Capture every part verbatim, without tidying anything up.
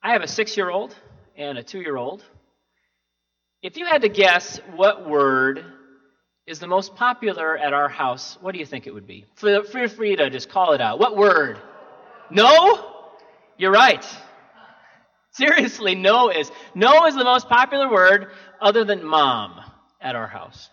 I have a six-year-old and a two-year-old. If you had to guess what word is the most popular at our house, what do you think it would be? Feel free to just call it out. What word? No? You're right. Seriously, no is. No is the most popular word other than mom at our house.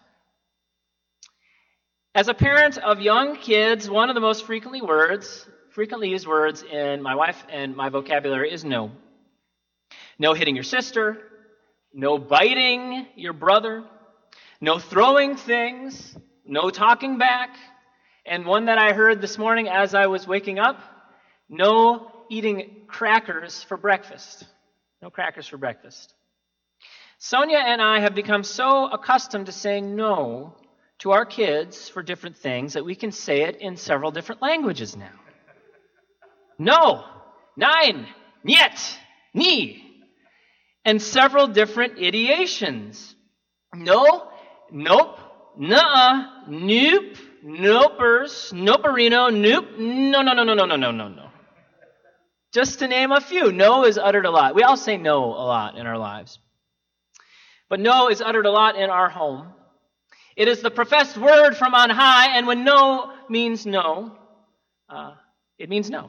As a parent of young kids, one of the most frequently words, frequently used words in my wife and my vocabulary is no. No hitting your sister, no biting your brother, no throwing things, no talking back, and one that I heard this morning as I was waking up, no eating crackers for breakfast. No crackers for breakfast. Sonia and I have become so accustomed to saying no to our kids for different things that we can say it in several different languages now. No, nein, niet, nie, and several different ideations. No, nope, nuh-uh, nope, nopers, noperino, nope, no, no, no, no, no, no, no, no, no. Just to name a few, no is uttered a lot. We all say no a lot in our lives. But no is uttered a lot in our home. It is the professed word from on high, and when no means no, uh, it means no.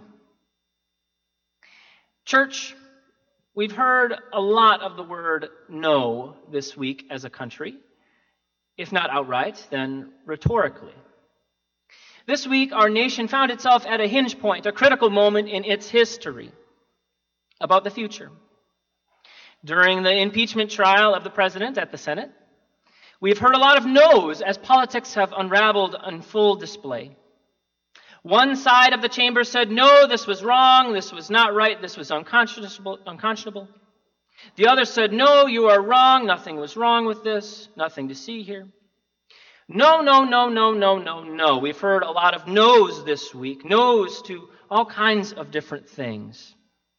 Church, we've heard a lot of the word no this week as a country, if not outright, then rhetorically. This week, our nation found itself at a hinge point, a critical moment in its history about the future. During the impeachment trial of the president at the Senate, we've heard a lot of no's as politics have unraveled on full display. One side of the chamber said, no, this was wrong, this was not right, this was unconscionable. unconscionable. The other said, no, you are wrong, nothing was wrong with this, nothing to see here. No, no, no, no, no, no, no. We've heard a lot of no's this week, no's to all kinds of different things.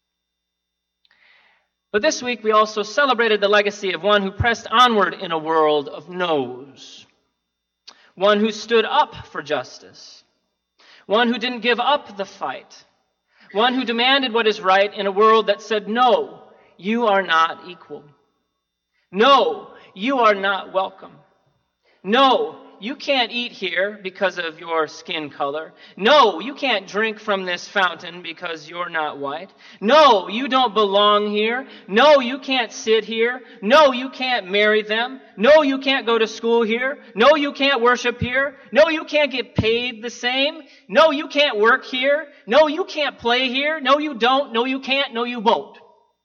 But this week we also celebrated the legacy of one who pressed onward in a world of no's, one who stood up for justice, one who didn't give up the fight, one who demanded what is right in a world that said, no, you are not equal. No, you are not welcome. No, you can't eat here because of your skin color. No, you can't drink from this fountain because you're not white. No, you don't belong here. No, you can't sit here. No, you can't marry them. No, you can't go to school here. No, you can't worship here. No, you can't get paid the same. No, you can't work here. No, you can't play here. No, you don't. No, you can't. No, you won't.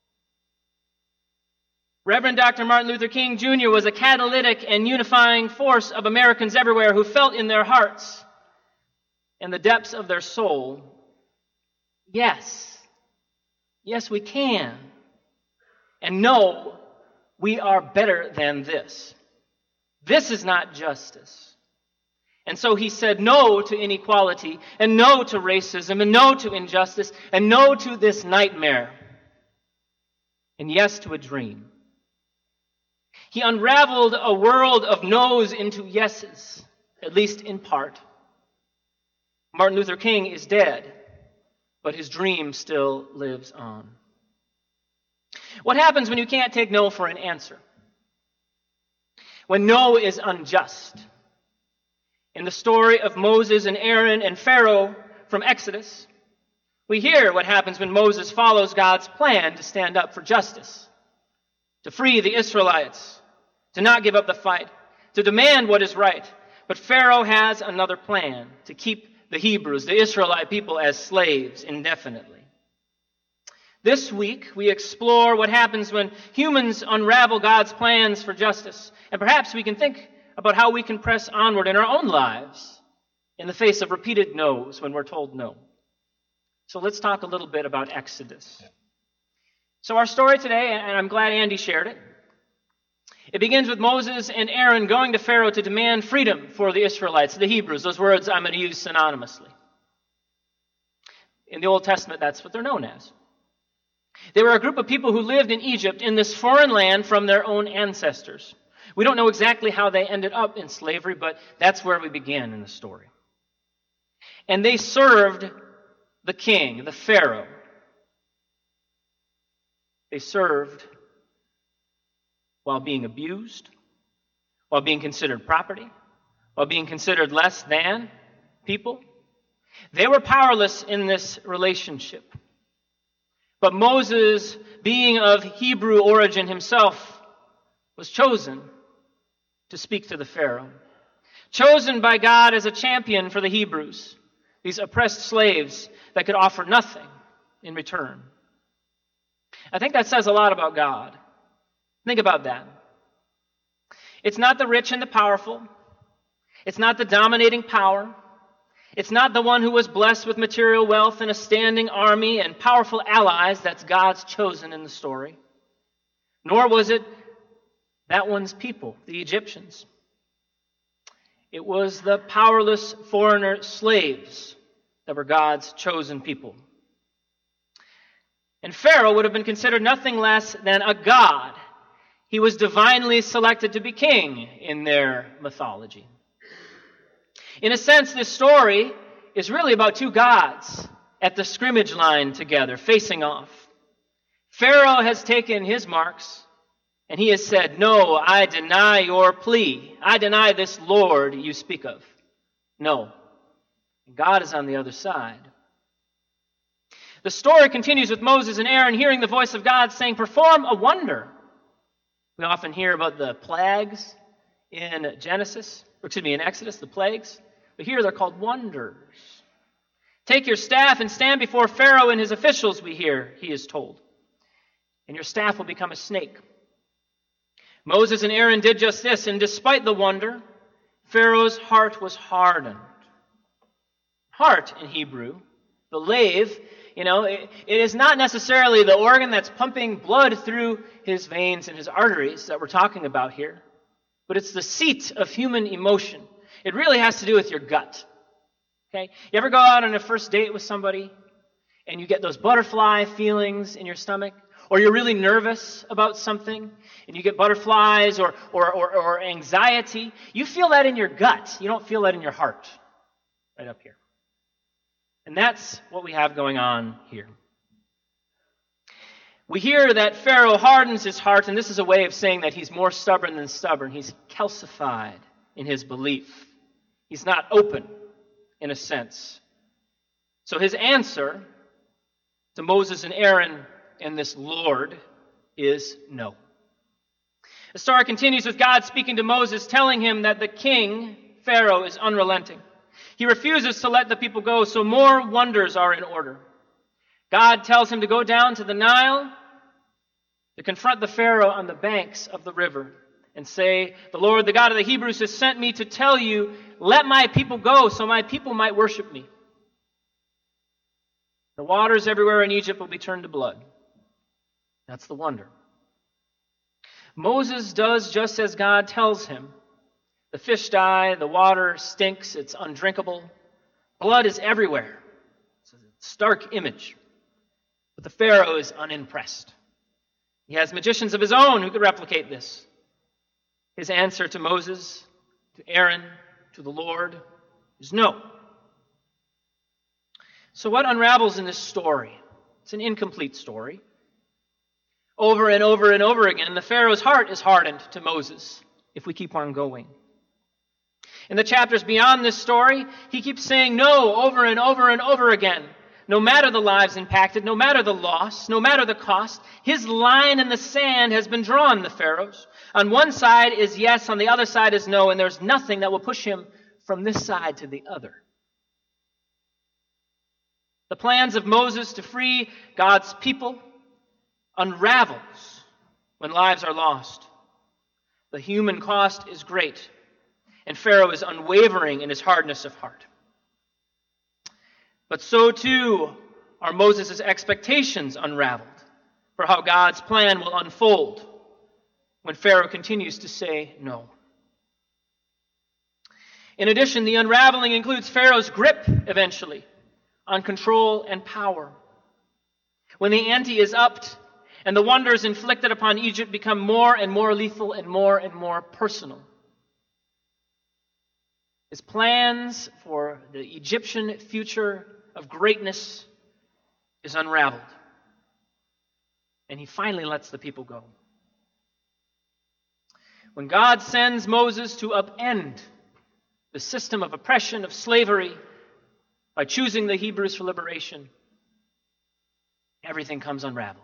Reverend Doctor Martin Luther King Junior was a catalytic and unifying force of Americans everywhere who felt in their hearts, in the depths of their soul, yes, yes we can. And no, we are better than this. This is not justice. And so he said no to inequality, and no to racism, and no to injustice, and no to this nightmare, and yes to a dream. He unraveled a world of no's into yeses, at least in part. Martin Luther King is dead, but his dream still lives on. What happens when you can't take no for an answer? When no is unjust? In the story of Moses and Aaron and Pharaoh from Exodus, we hear what happens when Moses follows God's plan to stand up for justice, to free the Israelites, to not give up the fight, to demand what is right. But Pharaoh has another plan, to keep the Hebrews, the Israelite people, as slaves indefinitely. This week, we explore what happens when humans unravel God's plans for justice. And perhaps we can think about how we can press onward in our own lives in the face of repeated no's when we're told no. So let's talk a little bit about Exodus. So our story today, and I'm glad Andy shared it, it begins with Moses and Aaron going to Pharaoh to demand freedom for the Israelites, the Hebrews. Those words I'm going to use synonymously. In the Old Testament, that's what they're known as. They were a group of people who lived in Egypt, in this foreign land from their own ancestors. We don't know exactly how they ended up in slavery, but that's where we began in the story. And they served the king, the Pharaoh. They served while being abused, while being considered property, while being considered less than people. They were powerless in this relationship. But Moses, being of Hebrew origin himself, was chosen to speak to the Pharaoh. Chosen by God as a champion for the Hebrews, these oppressed slaves that could offer nothing in return. I think that says a lot about God. Think about that. It's not the rich and the powerful. It's not the dominating power. It's not the one who was blessed with material wealth and a standing army and powerful allies that's God's chosen in the story. Nor was it that one's people, the Egyptians. It was the powerless foreigner slaves that were God's chosen people. And Pharaoh would have been considered nothing less than a god. He was divinely selected to be king in their mythology. In a sense, this story is really about two gods at the scrimmage line together, facing off. Pharaoh has taken his marks, and he has said, "No, I deny your plea. I deny this Lord you speak of." No. God is on the other side. The story continues with Moses and Aaron hearing the voice of God saying, "Perform a wonder." We often hear about the plagues in Genesis, or excuse me, in Exodus, the plagues. But here they're called wonders. "Take your staff and stand before Pharaoh and his officials," we hear, he is told. "And your staff will become a snake." Moses and Aaron did just this, and despite the wonder, Pharaoh's heart was hardened. Heart in Hebrew, the lave, you know, it, it is not necessarily the organ that's pumping blood through his veins and his arteries that we're talking about here, but it's the seat of human emotion. It really has to do with your gut. Okay? You ever go out on a first date with somebody and you get those butterfly feelings in your stomach? Or you're really nervous about something and you get butterflies or, or, or, or anxiety? You feel that in your gut. You don't feel that in your heart. Right up here. And that's what we have going on here. We hear that Pharaoh hardens his heart, and this is a way of saying that he's more stubborn than stubborn. He's calcified in his belief. He's not open, in a sense. So his answer to Moses and Aaron and this Lord is no. The story continues with God speaking to Moses, telling him that the king, Pharaoh, is unrelenting. He refuses to let the people go, so more wonders are in order. God tells him to go down to the Nile to confront the Pharaoh on the banks of the river and say, "The Lord, the God of the Hebrews, has sent me to tell you, let my people go so my people might worship me. The waters everywhere in Egypt will be turned to blood." That's the wonder. Moses does just as God tells him. The fish die, the water stinks, it's undrinkable. Blood is everywhere. It's a stark image. But the Pharaoh is unimpressed. He has magicians of his own who could replicate this. His answer to Moses, to Aaron, to the Lord is no. So what unravels in this story? It's an incomplete story. Over and over and over again, the Pharaoh's heart is hardened to Moses, if we keep on going. In the chapters beyond this story, he keeps saying no over and over and over again. No matter the lives impacted, no matter the loss, no matter the cost, his line in the sand has been drawn, the Pharaoh's. On one side is yes, on the other side is no, and there's nothing that will push him from this side to the other. The plans of Moses to free God's people unravels when lives are lost. The human cost is great, and Pharaoh is unwavering in his hardness of heart. But so too are Moses' expectations unraveled for how God's plan will unfold when Pharaoh continues to say no. In addition, the unraveling includes Pharaoh's grip, eventually, on control and power. When the ante is upped and the wonders inflicted upon Egypt become more and more lethal and more and more personal. His plans for the Egyptian future of greatness is unraveled. and he finally lets the people go. When God sends Moses to upend the system of oppression, of slavery, by choosing the Hebrews for liberation, everything comes unraveled.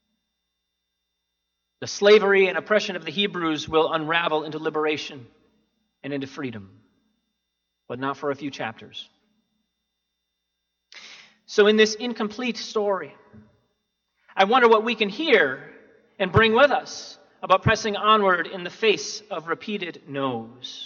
The slavery and oppression of the Hebrews will unravel into liberation and into freedom, but not for a few chapters. So in this incomplete story, I wonder what we can hear and bring with us about pressing onward in the face of repeated no's.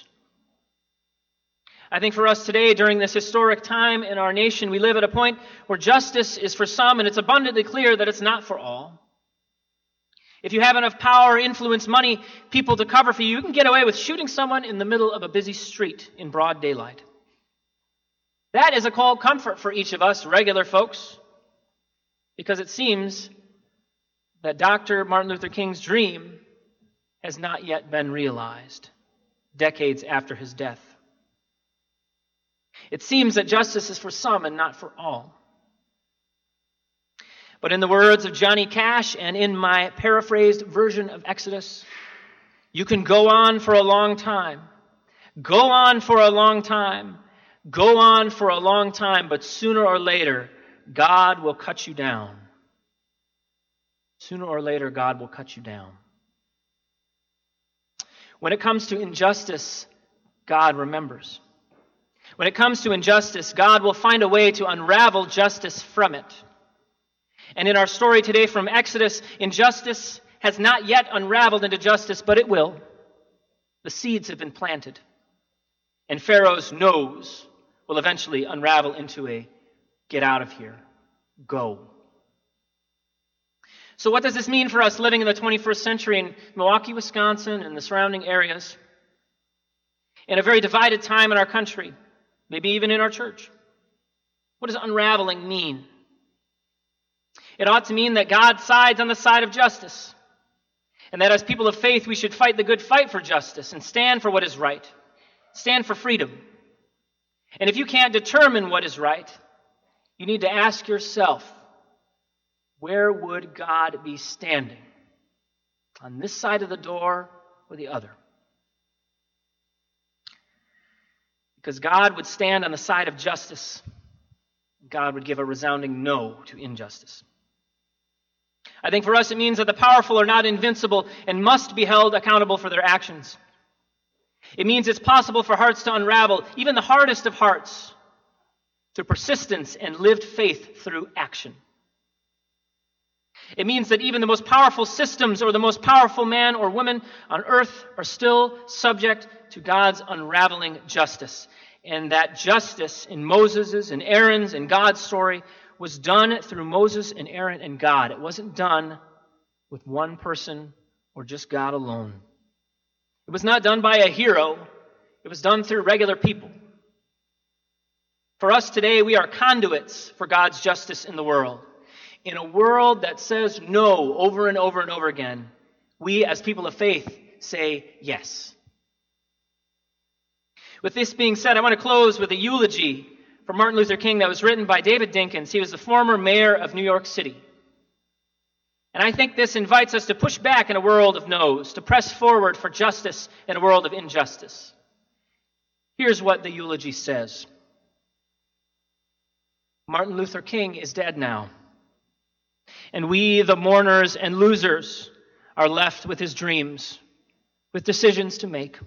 I think for us today, during this historic time in our nation, we live at a point where justice is for some, and it's abundantly clear that it's not for all. If you have enough power, influence, money, people to cover for you, you can get away with shooting someone in the middle of a busy street in broad daylight. That is a cold comfort for each of us, regular folks, because it seems that Doctor Martin Luther King's dream has not yet been realized, decades after his death. It seems that justice is for some and not for all. But in the words of Johnny Cash and in my paraphrased version of Exodus, you can go on for a long time, go on for a long time, go on for a long time, but sooner or later, God will cut you down. Sooner or later, God will cut you down. When it comes to injustice, God remembers. When it comes to injustice, God will find a way to unravel justice from it. And in our story today from Exodus, injustice has not yet unraveled into justice, but it will. The seeds have been planted. And Pharaoh's nose will eventually unravel into a get out of here, go. So what does this mean for us living in the twenty-first century in Milwaukee, Wisconsin, and the surrounding areas? In a very divided time in our country, maybe even in our church. What does unraveling mean? It ought to mean that God sides on the side of justice, and that as people of faith, we should fight the good fight for justice and stand for what is right, stand for freedom. And if you can't determine what is right, you need to ask yourself, where would God be standing? On this side of the door or the other? Because God would stand on the side of justice. God would give a resounding no to injustice. I think for us it means that the powerful are not invincible and must be held accountable for their actions. It means it's possible for hearts to unravel, even the hardest of hearts, through persistence and lived faith through action. It means that even the most powerful systems or the most powerful man or woman on earth are still subject to God's unraveling justice. And that justice in Moses's and Aaron's and God's story was done through Moses and Aaron and God. It wasn't done with one person or just God alone. It was not done by a hero. It was done through regular people. For us today, we are conduits for God's justice in the world. In a world that says no over and over and over again, we as people of faith say yes. With this being said, I want to close with a eulogy for Martin Luther King that was written by David Dinkins. He was the former mayor of New York City. And I think this invites us to push back in a world of no's, to press forward for justice in a world of injustice. Here's what the eulogy says. Martin Luther King is dead now. And we, the mourners and losers, are left with his dreams, with decisions to make.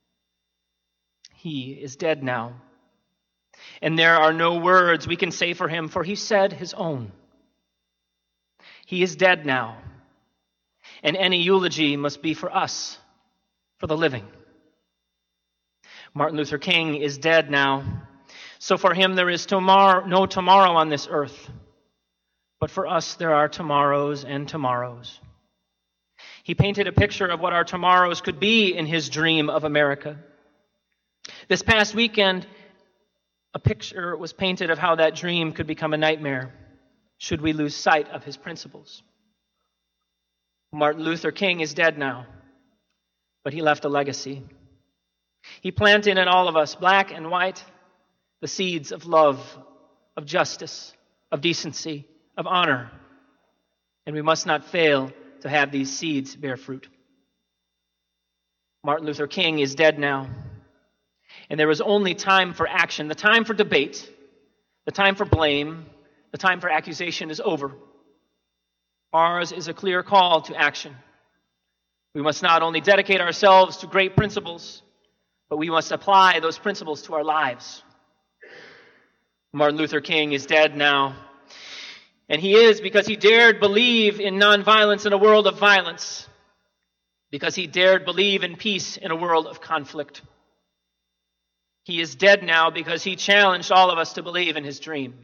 He is dead now. And there are no words we can say for him, for he said his own. He is dead now. And any eulogy must be for us, for the living. Martin Luther King is dead now. So for him there is tomorrow, no tomorrow on this earth. But for us there are tomorrows and tomorrows. He painted a picture of what our tomorrows could be in his dream of America. This past weekend, a picture was painted of how that dream could become a nightmare should we lose sight of his principles. Martin Luther King is dead now, but he left a legacy. He planted in all of us, black and white, the seeds of love, of justice, of decency, of honor, And we must not fail to have these seeds bear fruit. Martin Luther King is dead now. And there is only time for action. The time for debate, the time for blame, the time for accusation is over. Ours is a clear call to action. We must not only dedicate ourselves to great principles, but we must apply those principles to our lives. Martin Luther King is dead now. And he is because he dared believe in nonviolence in a world of violence. Because he dared believe in peace in a world of conflict. He is dead now because he challenged all of us to believe in his dream.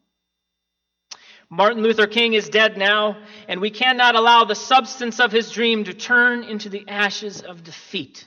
Martin Luther King is dead now, and we cannot allow the substance of his dream to turn into the ashes of defeat.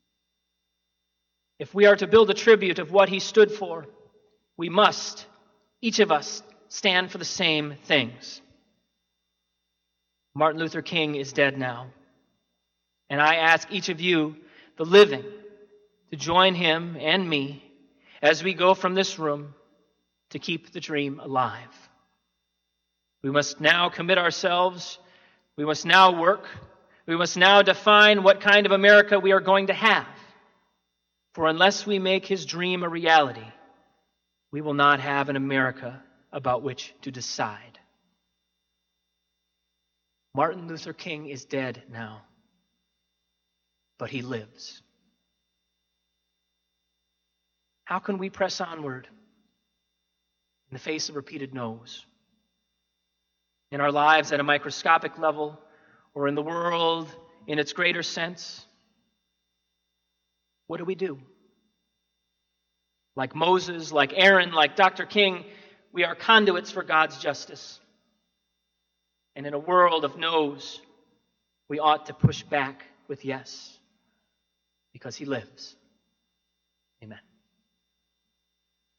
If we are to build a tribute of what he stood for, we must, each of us, stand for the same things. Martin Luther King is dead now. And I ask each of you, the living, to join him and me as we go from this room to keep the dream alive. We must now commit ourselves. We must now work. We must now define what kind of America we are going to have. For unless we make his dream a reality, we will not have an America about which to decide. Martin Luther King is dead now, but he lives. How can we press onward in the face of repeated no's? In our lives at a microscopic level, or in the world in its greater sense? What do we do? Like Moses, like Aaron, like Doctor King, we are conduits for God's justice. And in a world of no's, we ought to push back with yes, because he lives.